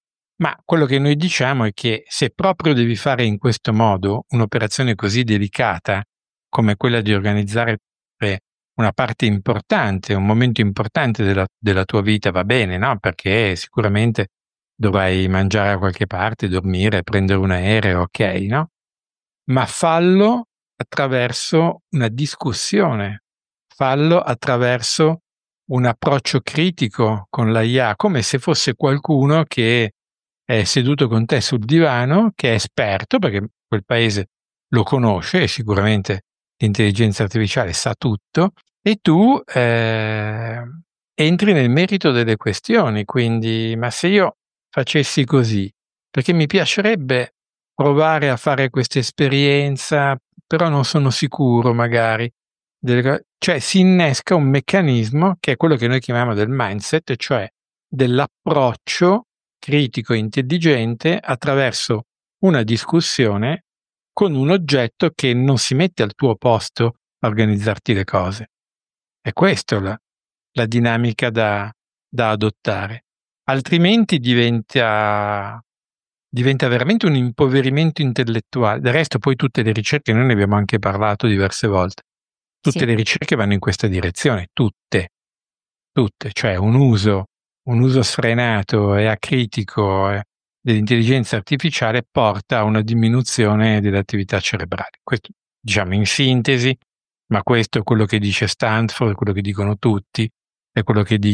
Ma quello che noi diciamo è che se proprio devi fare in questo modo un'operazione così delicata come quella di organizzare una parte importante, un momento importante della, della tua vita, va bene, no? Perché sicuramente dovrai mangiare a qualche parte, dormire, prendere un aereo, ok, no? Ma fallo attraverso una discussione, fallo attraverso un approccio critico con l'A I A, come se fosse qualcuno che è seduto con te sul divano, che è esperto, perché quel paese lo conosce e sicuramente l'intelligenza artificiale sa tutto, e tu eh, entri nel merito delle questioni. Quindi, ma se io facessi così, perché mi piacerebbe provare a fare questa esperienza, però non sono sicuro magari. Delle, cioè si innesca un meccanismo che è quello che noi chiamiamo del mindset, cioè dell'approccio critico e intelligente attraverso una discussione con un oggetto che non si mette al tuo posto a organizzarti le cose. È questa la, la dinamica da, da adottare. Altrimenti diventa, diventa veramente un impoverimento intellettuale. Del resto poi tutte le ricerche, noi ne abbiamo anche parlato diverse volte, tutte sì. Le ricerche vanno in questa direzione, tutte, tutte, cioè un uso, un uso sfrenato e acritico eh, dell'intelligenza artificiale porta a una diminuzione delle attività cerebrali. Questo, diciamo in sintesi, ma questo è quello che dice Stanford, è quello che dicono tutti, è quello che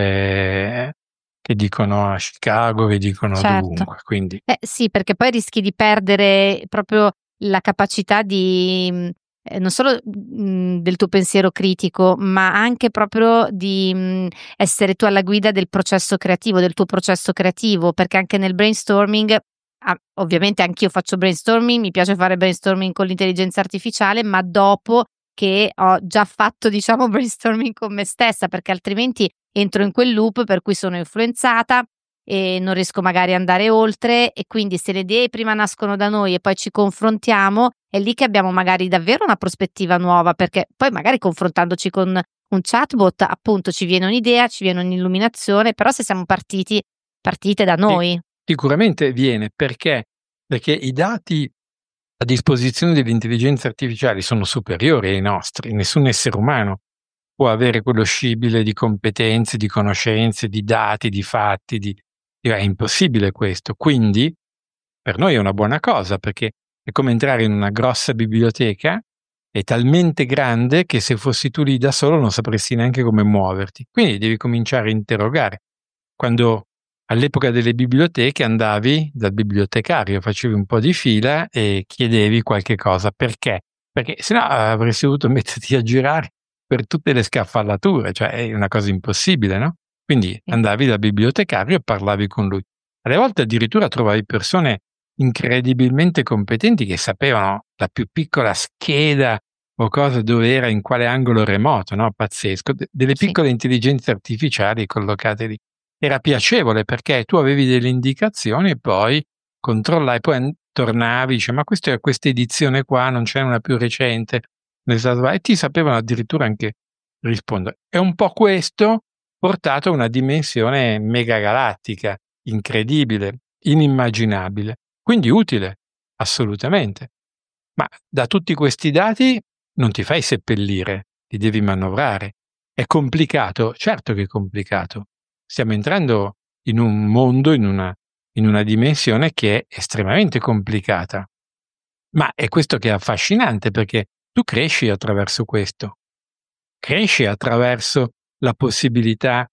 dice che dicono a Chicago, che dicono certo. dovunque. Quindi. Eh, sì, perché poi rischi di perdere proprio la capacità di eh, non solo mh, del tuo pensiero critico, ma anche proprio di mh, essere tu alla guida del processo creativo, del tuo processo creativo, perché anche nel brainstorming, ah, ovviamente anch'io faccio brainstorming, mi piace fare brainstorming con l'intelligenza artificiale, ma dopo che ho già fatto, diciamo, brainstorming con me stessa, perché altrimenti entro in quel loop per cui sono influenzata e non riesco magari ad andare oltre, e quindi se le idee prima nascono da noi e poi ci confrontiamo, è lì che abbiamo magari davvero una prospettiva nuova, perché poi magari confrontandoci con un chatbot appunto ci viene un'idea, ci viene un'illuminazione, però se siamo partiti partite da noi. Sicuramente viene perché perché i dati a disposizione delle intelligenze artificiali sono superiori ai nostri. Nessun essere umano può avere quello scibile di competenze, di conoscenze, di dati, di fatti, di... è impossibile questo. Quindi per noi è una buona cosa, perché è come entrare in una grossa biblioteca, è talmente grande che se fossi tu lì da solo non sapresti neanche come muoverti. Quindi devi cominciare a interrogare. Quando all'epoca delle biblioteche andavi dal bibliotecario, facevi un po' di fila e chiedevi qualche cosa. Perché? Perché sennò avresti dovuto metterti a girare per tutte le scaffalature, cioè è una cosa impossibile, no? Quindi andavi dal bibliotecario e parlavi con lui. Alle volte addirittura trovavi persone incredibilmente competenti che sapevano la più piccola scheda o cosa dove era, in quale angolo remoto, no? Pazzesco. De- delle piccole sì. intelligenze artificiali collocate lì. Era piacevole perché tu avevi delle indicazioni e poi controllavi, poi tornavi, dice ma questa è questa edizione qua, non c'è una più recente, e ti sapevano addirittura anche rispondere. È un po' questo portato a una dimensione megagalattica, incredibile, inimmaginabile, quindi utile, assolutamente. Ma da tutti questi dati non ti fai seppellire, li devi manovrare. È complicato? Certo che è complicato. Stiamo entrando in un mondo, in una, in una dimensione che è estremamente complicata. Ma è questo che è affascinante, perché tu cresci attraverso questo. Cresci attraverso la possibilità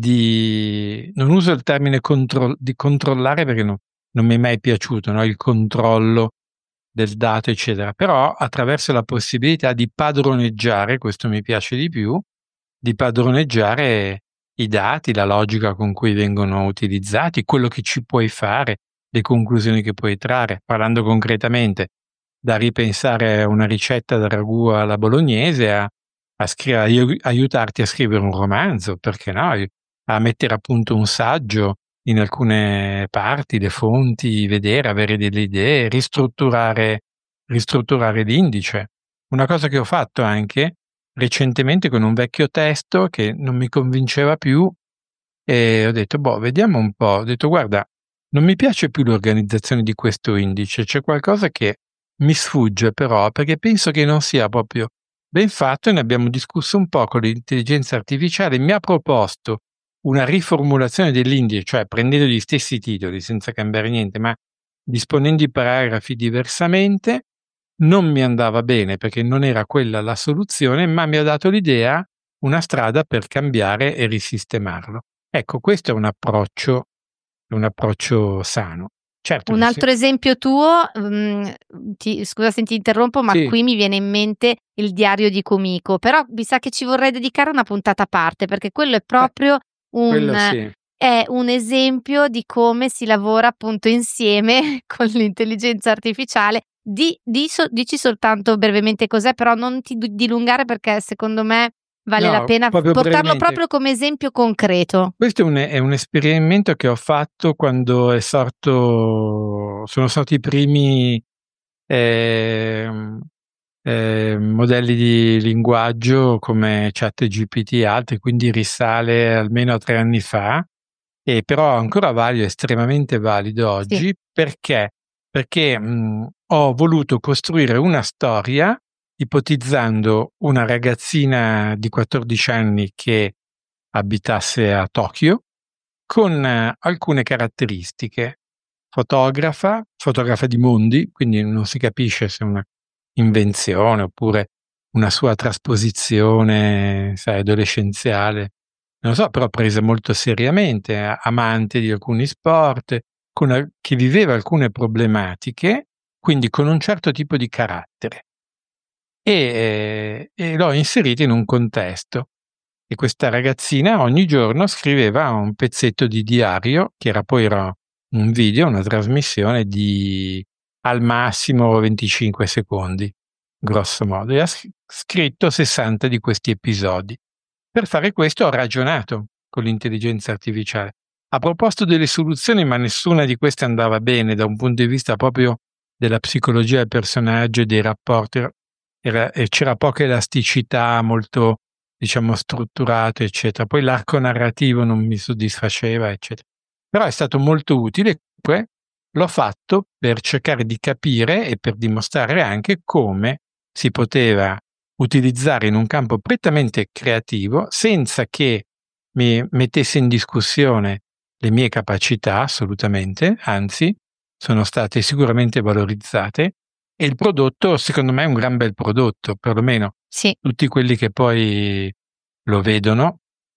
di, non uso il termine contro, di controllare perché no, non mi è mai piaciuto, no? Il controllo del dato, eccetera, però attraverso la possibilità di padroneggiare, questo mi piace di più, di padroneggiare i dati, la logica con cui vengono utilizzati, quello che ci puoi fare, le conclusioni che puoi trarre. Parlando concretamente, da ripensare a una ricetta da ragù alla bolognese a, a, scrivere, a aiutarti a scrivere un romanzo, perché no? A mettere a punto un saggio in alcune parti, le fonti, vedere, avere delle idee, ristrutturare, ristrutturare l'indice. Una cosa che ho fatto anche recentemente con un vecchio testo che non mi convinceva più, e ho detto, boh, vediamo un po'. Ho detto, guarda, non mi piace più l'organizzazione di questo indice, c'è qualcosa che mi sfugge però, perché penso che non sia proprio ben fatto, e ne abbiamo discusso un po' con l'intelligenza artificiale. Mi ha proposto una riformulazione dell'indice, cioè prendendo gli stessi titoli senza cambiare niente, ma disponendo i paragrafi diversamente. Non mi andava bene perché non era quella la soluzione, ma mi ha dato l'idea una strada per cambiare e risistemarlo. Ecco, questo è un approccio, un approccio sano. Certo Un che altro sì. esempio tuo, mhmm, ti scusa se ti interrompo, ma Sì. qui mi viene in mente il diario di Kumiko, però mi sa che ci vorrei dedicare una puntata a parte, perché quello è Eh, proprio quello un sì. è un esempio di come si lavora appunto insieme con l'intelligenza artificiale. Di di so dici soltanto brevemente cos'è, però non ti d dilungare perché secondo me vale la No, pena f proprio portarlo brevemente. proprio come esempio concreto. Questo è un è un esperimento che ho fatto quando è sorto sono sorti i primi, ehm, ehm, modelli di linguaggio come ChatGPT e altri, quindi risale almeno a tre anni fa, e però ancora valido, estremamente valido Sì. oggi. Perché? Perché, mhmm, ho voluto costruire una storia ipotizzando una ragazzina di quattordici anni che abitasse a Tokyo con eh, alcune caratteristiche. Fotografa, fotografa di mondi, quindi non si capisce se è una invenzione oppure una sua trasposizione, sai, adolescenziale, non lo so, però presa molto seriamente, a amante di alcuni sport, con al che viveva alcune problematiche, quindi con un certo tipo di carattere. E ehm, e l'ho inserita in un contesto. E questa ragazzina ogni giorno scriveva un pezzetto di diario, che era poi era un video, una trasmissione di al massimo venticinque secondi, grosso modo, e ha s scritto sessanta di questi episodi. Per fare questo ho ragionato con l'intelligenza artificiale. Ha proposto delle soluzioni, ma nessuna di queste andava bene da un punto di vista proprio della psicologia del personaggio e dei rapporti. Era era e c'era poca elasticità, molto, diciamo, strutturato, eccetera. Poi l'arco narrativo non mi soddisfaceva, eccetera. Però è stato molto utile. Poi l'ho fatto per cercare di capire e per dimostrare anche come si poteva utilizzare in un campo prettamente creativo, senza che mi mettesse in discussione le mie capacità, assolutamente, anzi, sono state sicuramente valorizzate, e il prodotto, secondo me, è un gran bel prodotto, perlomeno Sì. tutti quelli che poi lo vedono.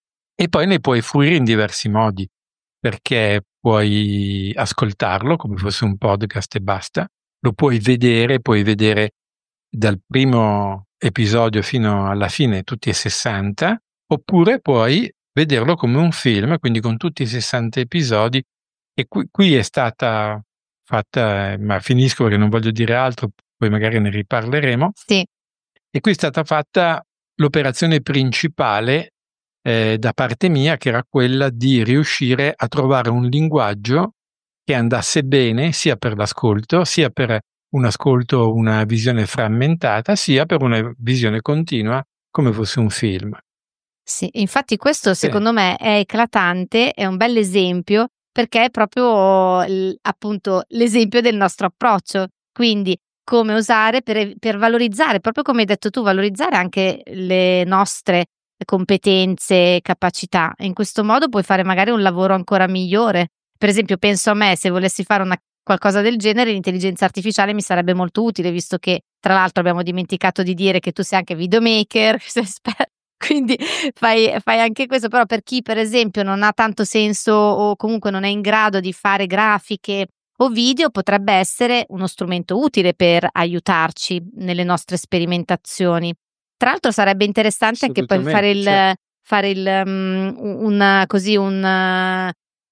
E poi ne puoi fruire in diversi modi, perché puoi ascoltarlo come fosse un podcast e basta, lo puoi vedere, puoi vedere dal primo episodio fino alla fine tutti e sessanta, oppure puoi vederlo come un film, quindi con tutti i sessanta episodi. E qui qui è stata fatta, eh, ma finisco perché non voglio dire altro, poi magari ne riparleremo. Sì. E qui è stata fatta l'operazione principale, ehm, da parte mia, che era quella di riuscire a trovare un linguaggio che andasse bene sia per l'ascolto, sia per un ascolto, una visione frammentata, sia per una visione continua come fosse un film. Sì, infatti questo Sì, secondo me è eclatante, è un bell'esempio perché è proprio l appunto l'esempio del nostro approccio. Quindi come usare per ev per valorizzare, proprio come hai detto tu, valorizzare anche le nostre competenze, capacità. E in questo modo puoi fare magari un lavoro ancora migliore. Per esempio penso a me, se volessi fare una qualcosa del genere, l'intelligenza artificiale mi sarebbe molto utile, visto che tra l'altro abbiamo dimenticato di dire che tu sei anche videomaker, sei esper quindi fai fai anche questo, però per chi per esempio non ha tanto senso o comunque non è in grado di fare grafiche o video, potrebbe essere uno strumento utile per aiutarci nelle nostre sperimentazioni. Tra l'altro sarebbe interessante anche per fare assolutamente, cer il fare il mhmm, u un così un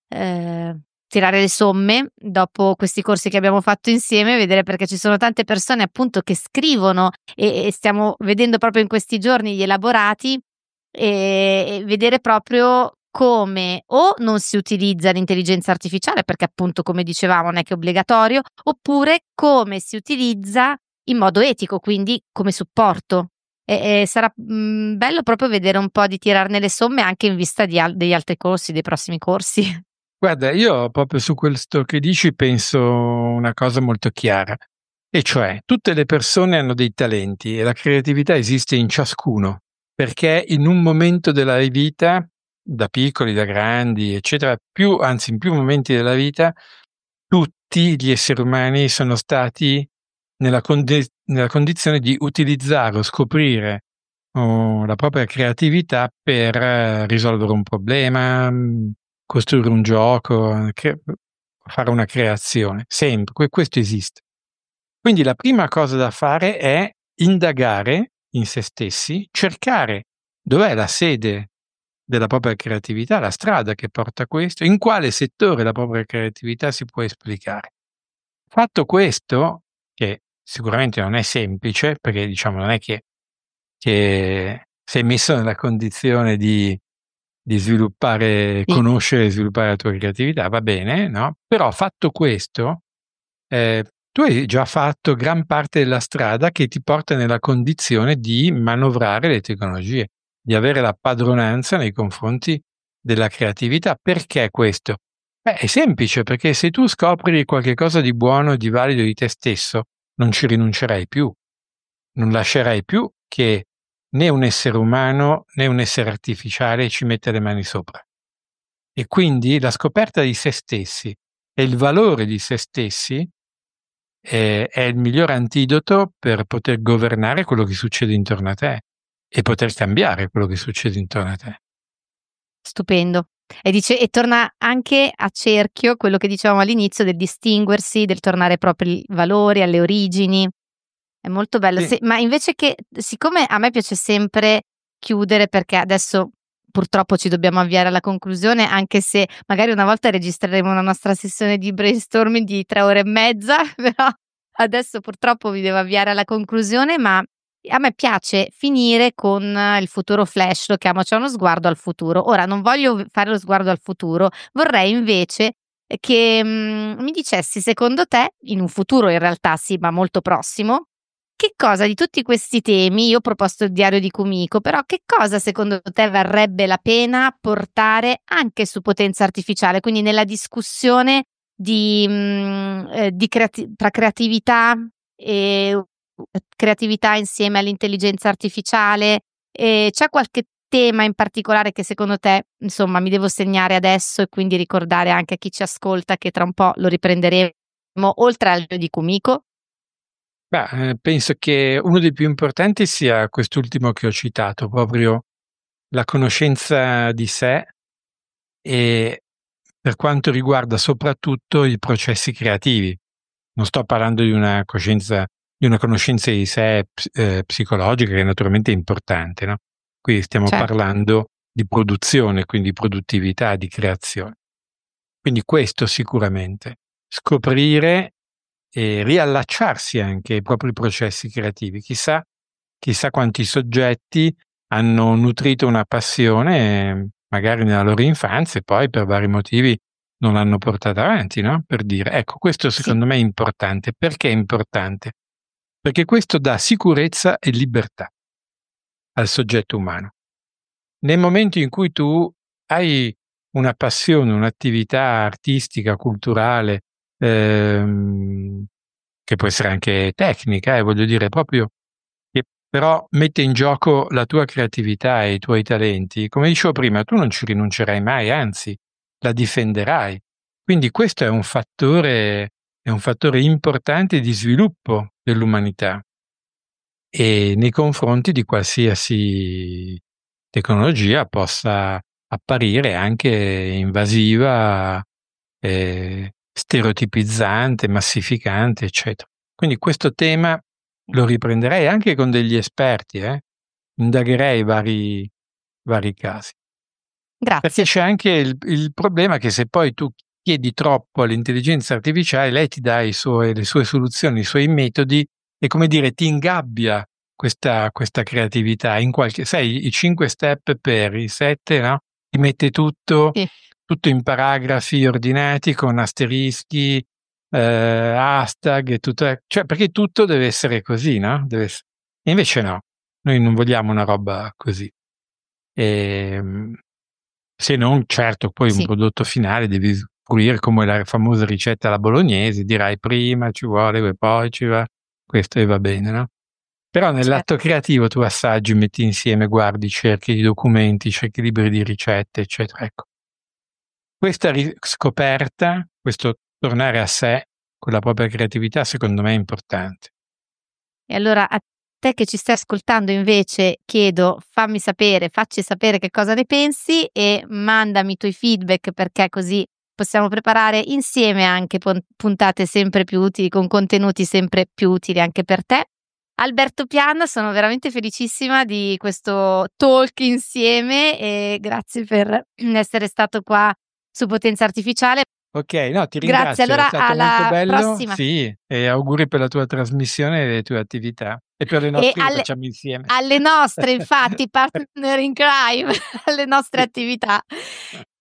ehm, tirare le somme dopo questi corsi che abbiamo fatto insieme, vedere perché ci sono tante persone appunto che scrivono e e stiamo vedendo proprio in questi giorni gli elaborati, ehm, e vedere proprio come o non si utilizza l'intelligenza artificiale, perché appunto come dicevamo non è che è obbligatorio, oppure come si utilizza in modo etico, quindi come supporto. E e sarà, mhmm, bello proprio vedere un po' di tirarne le somme anche in vista di al degli altri corsi, dei prossimi corsi. Guarda, io proprio su questo che dici penso una cosa molto chiara, e cioè tutte le persone hanno dei talenti e la creatività esiste in ciascuno, perché in un momento della vita, da piccoli, da grandi, eccetera, più anzi in più momenti della vita, tutti gli esseri umani sono stati nella condi nella condizione di utilizzare o scoprire o la propria creatività per eh, risolvere un problema, mh, costruire un gioco, cre- fare una creazione. Sempre, que- questo esiste. Quindi la prima cosa da fare è indagare in se stessi, cercare dov'è la sede della propria creatività, la strada che porta a questo, in quale settore la propria creatività si può esplicare. Fatto questo, che sicuramente non è semplice, perché diciamo non è che, che sei messo nella condizione di, di sviluppare, Sì. conoscere e sviluppare la tua creatività, va bene, no? Però fatto questo, eh, tu hai già fatto gran parte della strada che ti porta nella condizione di manovrare le tecnologie, di avere la padronanza nei confronti della creatività. Perché questo? Beh, è semplice, perché se tu scopri qualche cosa di buono e di valido di te stesso, non ci rinuncerai più, non lascerai più che né un essere umano né un essere artificiale ci metta le mani sopra. E quindi la scoperta di se stessi e il valore di se stessi è, è il miglior antidoto per poter governare quello che succede intorno a te e poter cambiare quello che succede intorno a te. Stupendo. E dice e torna anche a cerchio quello che dicevamo all'inizio del distinguersi, del tornare ai propri valori, alle origini. È molto bello. Sì. Se ma invece che siccome a me piace sempre chiudere, perché adesso purtroppo ci dobbiamo avviare alla conclusione, anche se magari una volta registreremo una nostra sessione di brainstorming di tre ore e mezza, però adesso purtroppo vi devo avviare alla conclusione, ma a me piace finire con il futuro flash, lo chiamo, cioè uno sguardo al futuro. Ora non voglio v fare lo sguardo al futuro, vorrei invece che, mhmm, mi dicessi secondo te, in un futuro in realtà sì, ma molto prossimo, che cosa di tutti questi temi io ho proposto il diario di Kumiko, però che cosa secondo te varrebbe la pena portare anche su potenza artificiale, quindi nella discussione di mhmm, ehm, di creati tra creatività e u creatività insieme all'intelligenza artificiale, ehm, c'è qualche tema in particolare che secondo te, insomma, mi devo segnare adesso e quindi ricordare anche a chi ci ascolta che tra un po' lo riprenderemo, oltre al di Kumiko? Beh, eh, penso che uno dei più importanti sia quest'ultimo che ho citato, proprio la conoscenza di sé e per quanto riguarda soprattutto i processi creativi. Non sto parlando di una coscienza, di una conoscenza di sé ps- eh, psicologica, che naturalmente è importante, no? Qui stiamo Certo. parlando di produzione, quindi di produttività, di creazione. Quindi questo sicuramente. Scoprire e riallacciarsi anche ai propri processi creativi. Chissà, chissà quanti soggetti hanno nutrito una passione, eh, magari nella loro infanzia, e poi per vari motivi non l'hanno portata avanti, no? Per dire, ecco, questo Sì. secondo me è importante. Perché è importante? Perché questo dà sicurezza e libertà al soggetto umano. Nel momento in cui tu hai una passione, un'attività artistica, culturale, ehm, che può essere anche tecnica, eh, voglio dire, proprio che però mette in gioco la tua creatività e i tuoi talenti, come dicevo prima, tu non ci rinuncerai mai, anzi, la difenderai. Quindi questo è un fattore, è un fattore importante di sviluppo dell'umanità e nei confronti di qualsiasi tecnologia possa apparire anche invasiva, eh, stereotipizzante, massificante, eccetera. Quindi questo tema lo riprenderei anche con degli esperti, eh? Indagherei vari, vari casi. Perché Grazie. c'è anche il, il problema che se poi tu chiedi troppo all'intelligenza artificiale, lei ti dà i suoi, le sue soluzioni, i suoi metodi e, come dire, ti ingabbia questa, questa creatività in qualche, sai, i cinque step per i sette, no? Ti mette tutto, Sì. tutto in paragrafi ordinati con asterischi, eh, hashtag e tutto, cioè perché tutto deve essere così, no? Deve essere... E invece no, noi non vogliamo una roba così. E, se non, certo, poi un Sì. prodotto finale devi pulire come la famosa ricetta alla bolognese, dirai prima ci vuole, poi ci va, questo e va bene, no? Però nell'atto Certo. creativo tu assaggi, metti insieme, guardi, cerchi di documenti, cerchi libri di ricette, eccetera. Ecco. Questa riscoperta, questo tornare a sé con la propria creatività, secondo me è importante. E allora a te che ci stai ascoltando invece chiedo, fammi sapere, facci sapere che cosa ne pensi e mandami i tuoi feedback, perché così possiamo preparare insieme anche pon- puntate sempre più utili, con contenuti sempre più utili anche per te. Alberto Piana, sono veramente felicissima di questo talk insieme e grazie per essere stato qua su Potenza Artificiale. Ok, no, ti Grazie, ringrazio, è allora stato molto alla bello. prossima. Sì, e auguri per la tua trasmissione e le tue attività. E per le E nostre che alle, facciamo insieme. alle nostre, infatti, partner in crime, alle nostre Sì. attività.